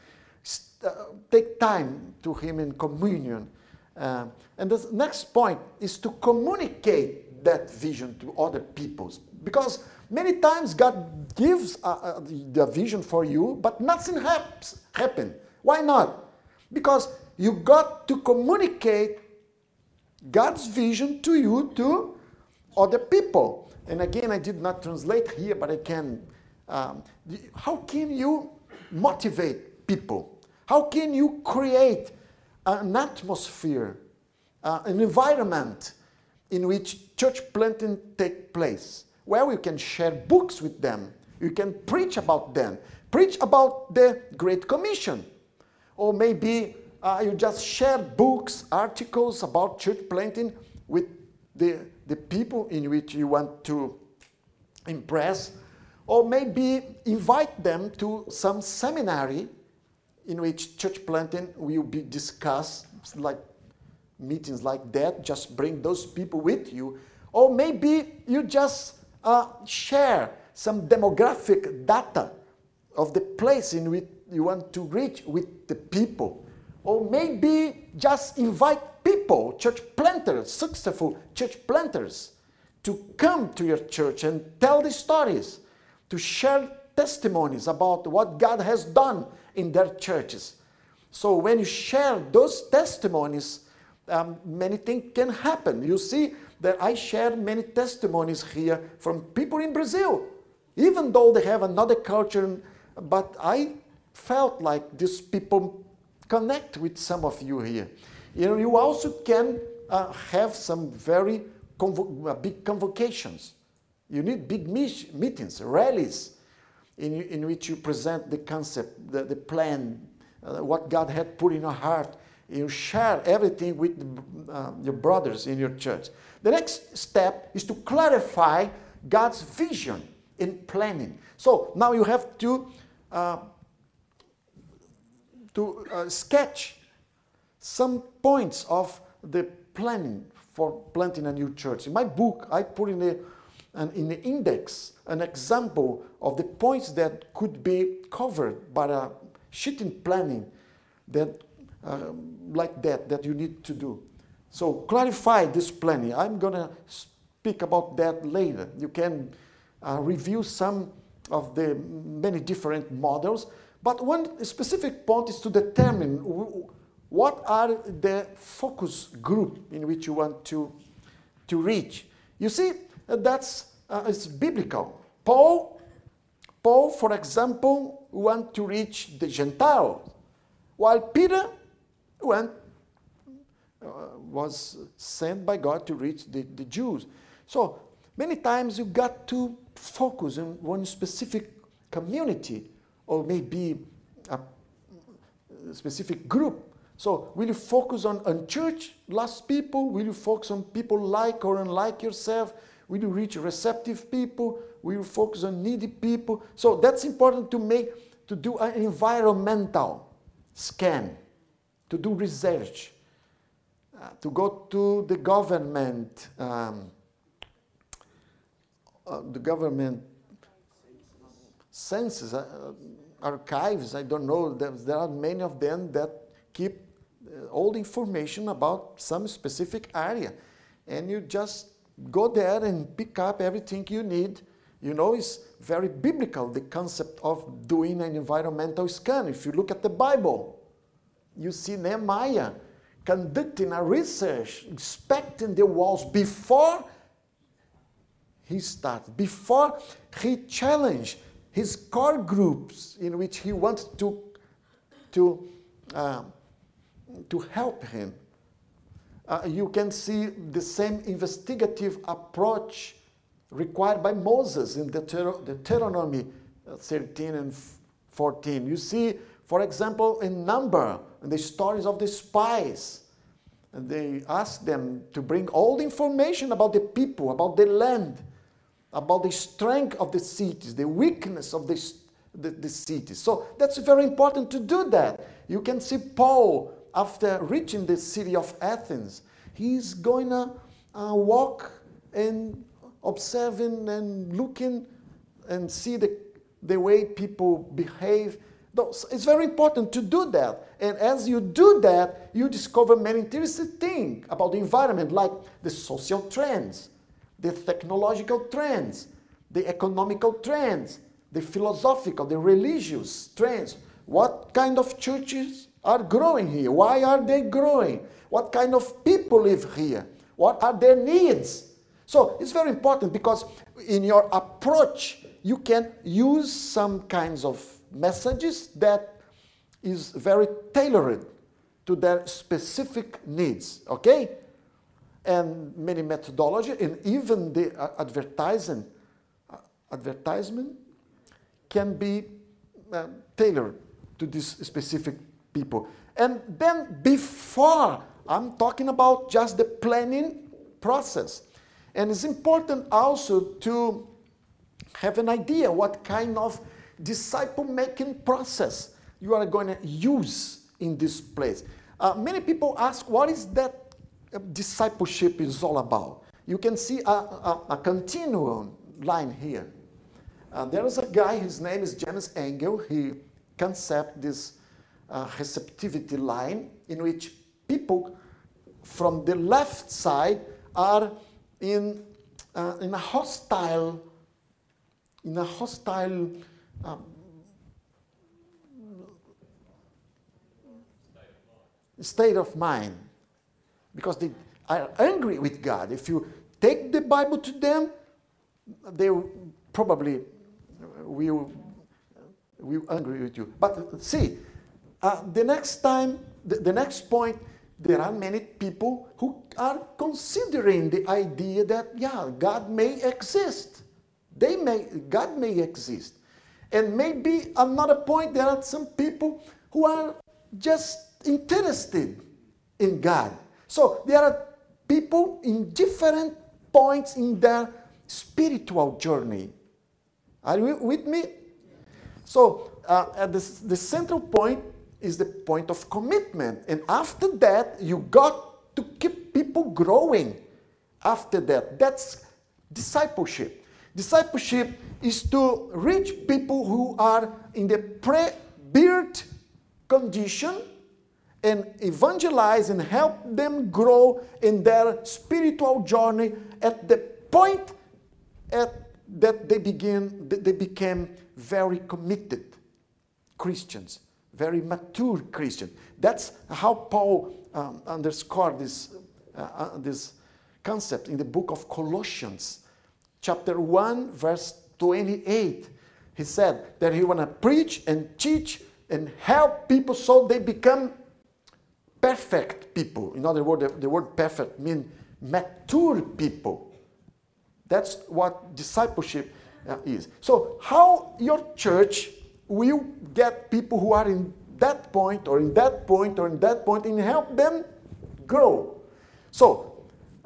take time to him in communion. And the next point is to communicate that vision to other peoples. Because many times God gives the vision for you, but nothing happens. Why not? Because you got to communicate God's vision to you, to other people. And again, I did not translate here, but I can. How can you motivate people? How can you create an atmosphere, an environment in which church planting takes place, where you can share books with them, you can preach about them, preach about the Great Commission, or maybe you just share books, articles about church planting with the people in which you want to impress, or maybe invite them to some seminary in which church planting will be discussed, like meetings like that. Just bring those people with you. Or maybe you just share some demographic data of the place in which you want to reach with the people. Or maybe just invite people, church planters, successful church planters, to come to your church and tell the stories, to share testimonies about what God has done in their churches. So when you share those testimonies, many things can happen. You see that I share many testimonies here from people in Brazil, even though they have another culture, but I felt like these people connect with some of you here. You know, you also can have some very big convocations. You need big meetings, rallies, in which you present the concept, the plan, what God had put in your heart. You share everything with your brothers in your church. The next step is to clarify God's vision in planning. So now you have to sketch some points of the planning for planting a new church. In my book, I put in the index an example of the points that could be covered by a sheet in planning that like that you need to do. So clarify this planning. I'm going to speak about that later. You can review some of the many different models, but one specific point is to determine what are the focus group in which you want to reach. You see, it's biblical. Paul, for example, want to reach the Gentiles, while Peter was sent by God to reach the Jews. So many times you got to focus on one specific community or maybe a specific group. So will you focus on church, lost people? Will you focus on people like or unlike yourself? Will you reach receptive people? Will you focus on needy people? So that's important to do an environmental scan, to do research, to go to the government census, archives, I don't know, there are many of them that keep all the information about some specific area. And you just go there and pick up everything you need. You know, it's very biblical, the concept of doing an environmental scan. If you look at the Bible, you see Nehemiah conducting a research, inspecting the walls before he started, before he challenged his core groups in which he wanted to help him. You can see the same investigative approach required by Moses in Deuteronomy 13 and 14. You see, for example, in Number, in the stories of the spies, and they ask them to bring all the information about the people, about the land, about the strength of the cities, the weakness of the cities. So that's very important to do that. You can see Paul, after reaching the city of Athens, he's going to walk and observing and looking and see the way people behave. It's very important to do that. And as you do that, you discover many interesting things about the environment, like the social trends, the technological trends, the economical trends, the philosophical, the religious trends. What kind of churches are growing here? Why are they growing? What kind of people live here? What are their needs? So it's very important because in your approach, you can use some kinds of messages that is very tailored to their specific needs, okay? And many methodology, and even the advertisement can be tailored to this specific people. And then before, I'm talking about just the planning process. And it's important also to have an idea what kind of disciple-making process you are going to use in this place. Many people ask, what is that discipleship is all about? You can see a continuum line here. There is a guy, his name is James Engel. He conceived this receptivity line in which people from the left side are in a hostile state of mind, because they are angry with God. If you take the Bible to them, they probably will angry with you. But see, the next time, the next point, there are many people who are considering the idea that, yeah, God may exist. God may exist. And maybe another point, there are some people who are just interested in God. So there are people in different points in their spiritual journey. Are you with me? So the central point is the point of commitment. And after that, you got to keep people growing. After that, that's discipleship. Discipleship is to reach people who are in the pre-birth condition and evangelize and help them grow in their spiritual journey at the point that they became very committed Christians, very mature Christians. That's how Paul underscored this concept in the book of Colossians, chapter 1, verse 28. He said that he want to preach and teach and help people so they become perfect people. In other words, the word perfect means mature people. That's what discipleship is. So how your church will get people who are in that point or in that point or in that point and help them grow? So,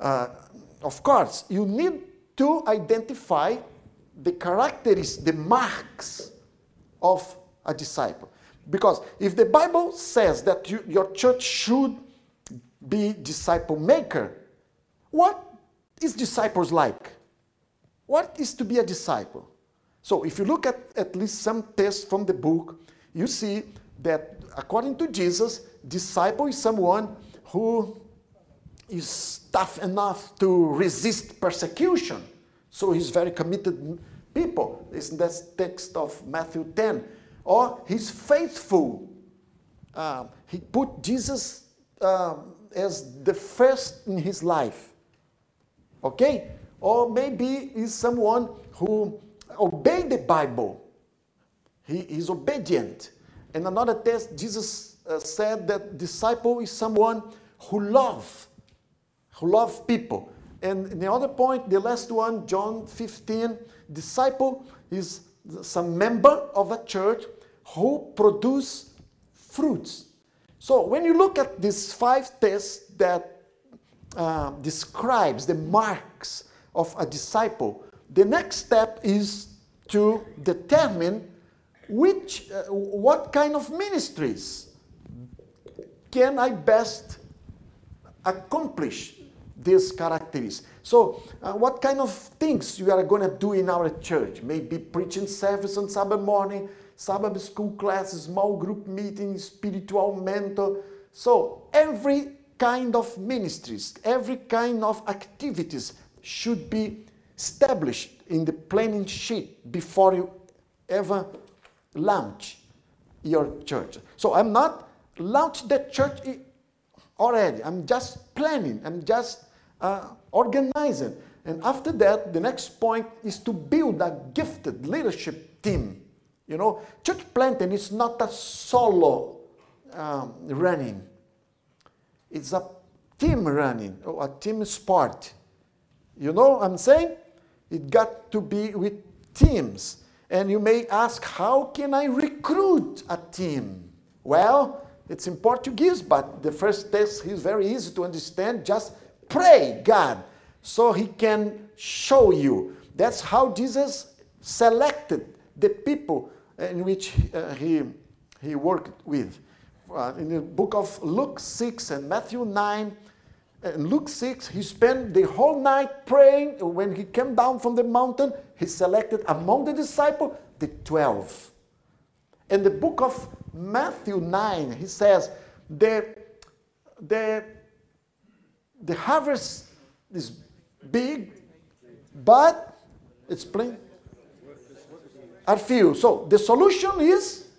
of course, you need to identify the characteristics, the marks of a disciple. Because if the Bible says that your church should be disciple maker, what is disciples like? What is to be a disciple? So if you look at least some tests from the book, you see that according to Jesus, disciple is someone who is tough enough to resist persecution. So he's very committed people. Isn't that text of Matthew 10? Or he's faithful. He put Jesus as the first in his life. Okay? Or maybe he's someone who obeys the Bible. He is obedient. And another test, Jesus said that disciple is someone who loves people. And the other point, the last one, John 15, disciple is some member of a church who produce fruits. So when you look at these 5 tests that describes the marks of a disciple, the next step is to determine what kind of ministries can I best accomplish these characteristics. So what kind of things you are going to do in our church? Maybe preaching service on Sabbath morning, Sabbath school classes, small group meetings, spiritual mentor. So every kind of ministries, every kind of activities should be established in the planning sheet before you ever launch your church. So I'm not launched the church already. I'm just planning. I'm just organizing. And after that, the next point is to build a gifted leadership team. You know, church planting is not a solo running. It's a team running, or a team sport. You know what I'm saying? It got to be with teams. And you may ask, how can I recruit a team? Well, it's in Portuguese, but the first test is very easy to understand. Just pray God so he can show you. That's how Jesus selected the people in which he worked with. In the book of Luke 6 and Matthew 9, In Luke 6, he spent the whole night praying. When he came down from the mountain, he selected among the disciples the 12. In the book of Matthew 9, he says, the harvest is big, but it's plain. Are few. So the solution is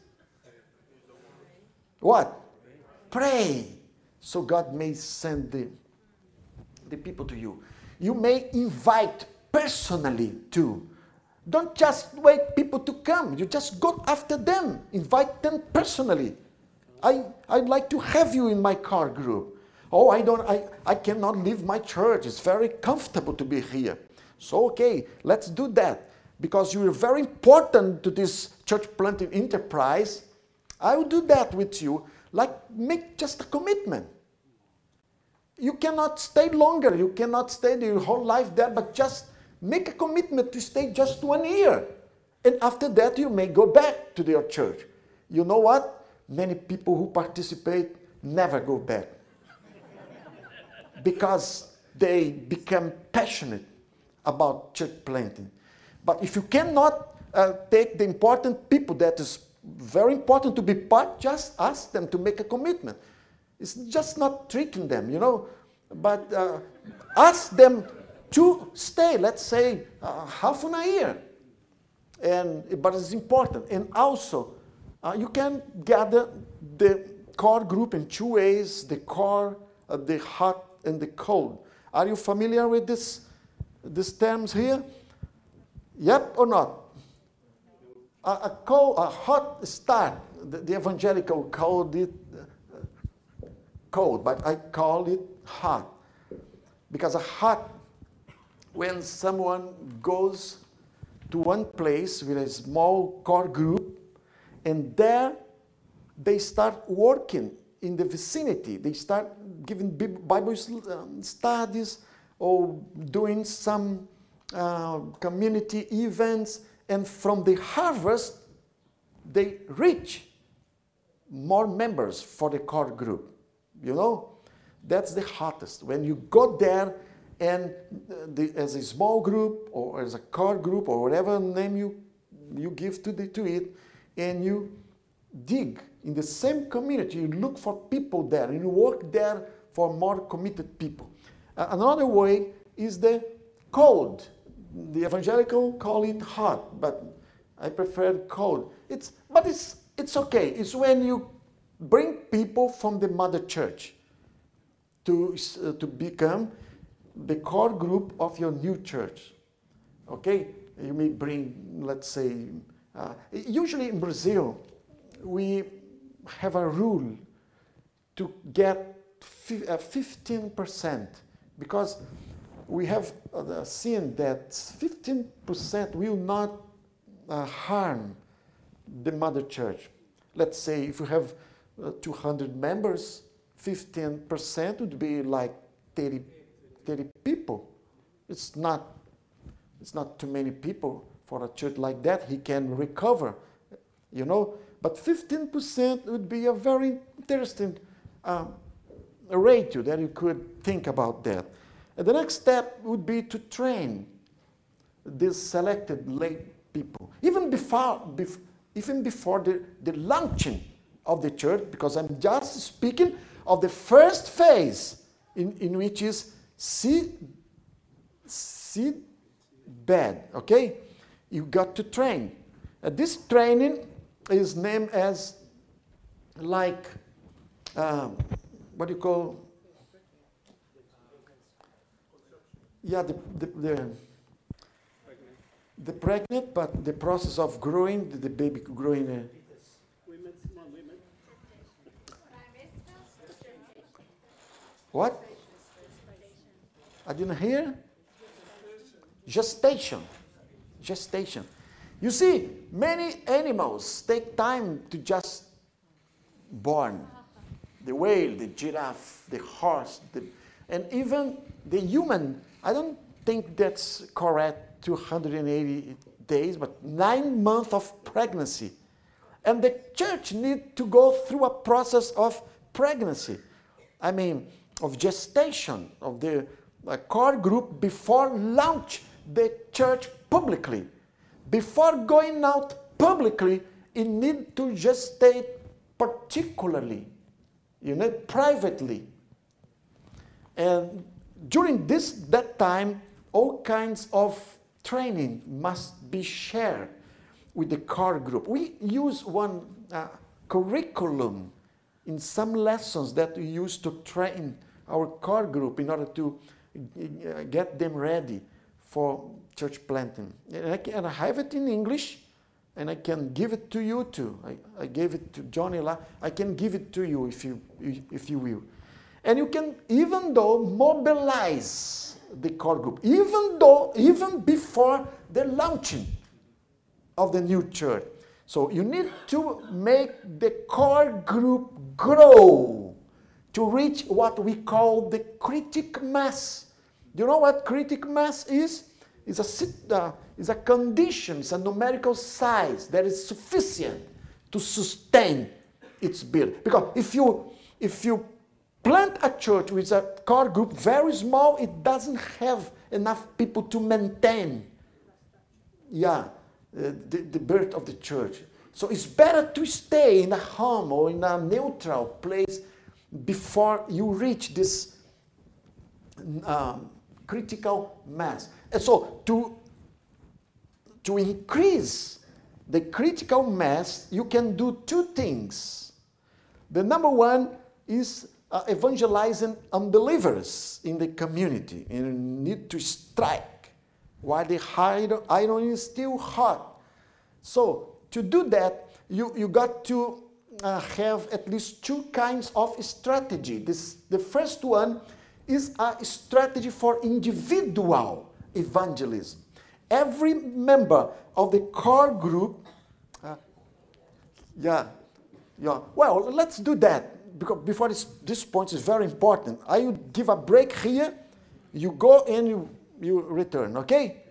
what? Pray. So God may send the people to you. You may invite personally too. Don't just wait people to come. You just go after them. Invite them personally. I'd like to have you in my car group. Oh, I cannot leave my church. It's very comfortable to be here. So, okay, let's do that. Because you are very important to this church planting enterprise. I will do that with you. Like, make just a commitment. You cannot stay longer. You cannot stay your whole life there, but just make a commitment to stay just 1 year. And after that, you may go back to your church. You know what? Many people who participate never go back. Because they become passionate about church planting. But if you cannot take the important people that is very important to be part, just ask them to make a commitment. It's just not tricking them, you know. But ask them to stay, let's say, half an year. But it's important. And also, you can gather the core group in 2 ways, the core, the hot, and the cold. Are you familiar with these terms here? Yep or not? A hot start, the evangelical called it cold, but I call it hot. Because a hot, when someone goes to one place with a small core group, and there they start working in the vicinity. They start giving Bible studies or doing some community events, and from the harvest, they reach more members for the core group. You know, that's the hottest. When you go there and as a small group or as a core group or whatever name you give to it, and you dig in the same community, you look for people there, and you work there for more committed people. Another way is the cold. The evangelical call it hot, but I prefer cold. It's okay. It's when you bring people from the mother church to become the core group of your new church. Okay? You may bring, let's say, usually in Brazil, we have a rule to get 15%, because we have seen that 15% will not harm the mother church. Let's say if you have 200 members, 15% would be like 30 people. It's not too many people for a church like that. He can recover, you know. But 15% would be a very interesting ratio that you could think about that. And the next step would be to train these selected lay people. Even before the launching of the church, because I'm just speaking of the first phase in which is seed bed, okay? You got to train. This training is named as like, what do you call? Yeah, the pregnant, but the process of growing, the baby growing. Women. What? I didn't hear. Gestation. You see, many animals take time to just born. The whale, the giraffe, the horse, and even the human. I don't think that's correct, 280 days, but 9 months of pregnancy. And the church needs to go through a process of pregnancy. I mean, of gestation of the core group before launch the church publicly. Before going out publicly, it need to gestate particularly, privately. And during that time, all kinds of training must be shared with the core group. We use one curriculum in some lessons that we use to train our core group in order to get them ready for church planting. And I have it in English, and I can give it to you too. I gave it to Johnny. I can give it to you if you will. And you can, even though, mobilize the core group, even before the launching of the new church. So you need to make the core group grow to reach what we call the critical mass. Do you know what critical mass is? It's a condition, it's a numerical size that is sufficient to sustain its build. Because if you plant a church with a core group very small, it doesn't have enough people to maintain the birth of the church. So it's better to stay in a home or in a neutral place before you reach this critical mass. And so to increase the critical mass, you can do two things. The number one is evangelizing unbelievers in the community. You need to strike while the iron is still hot. So to do that, you got to have at least two kinds of strategy. The first one is a strategy for individual evangelism. Every member of the core group, well, let's do that, because before this point is very important. I will give a break here, you go and you return, okay?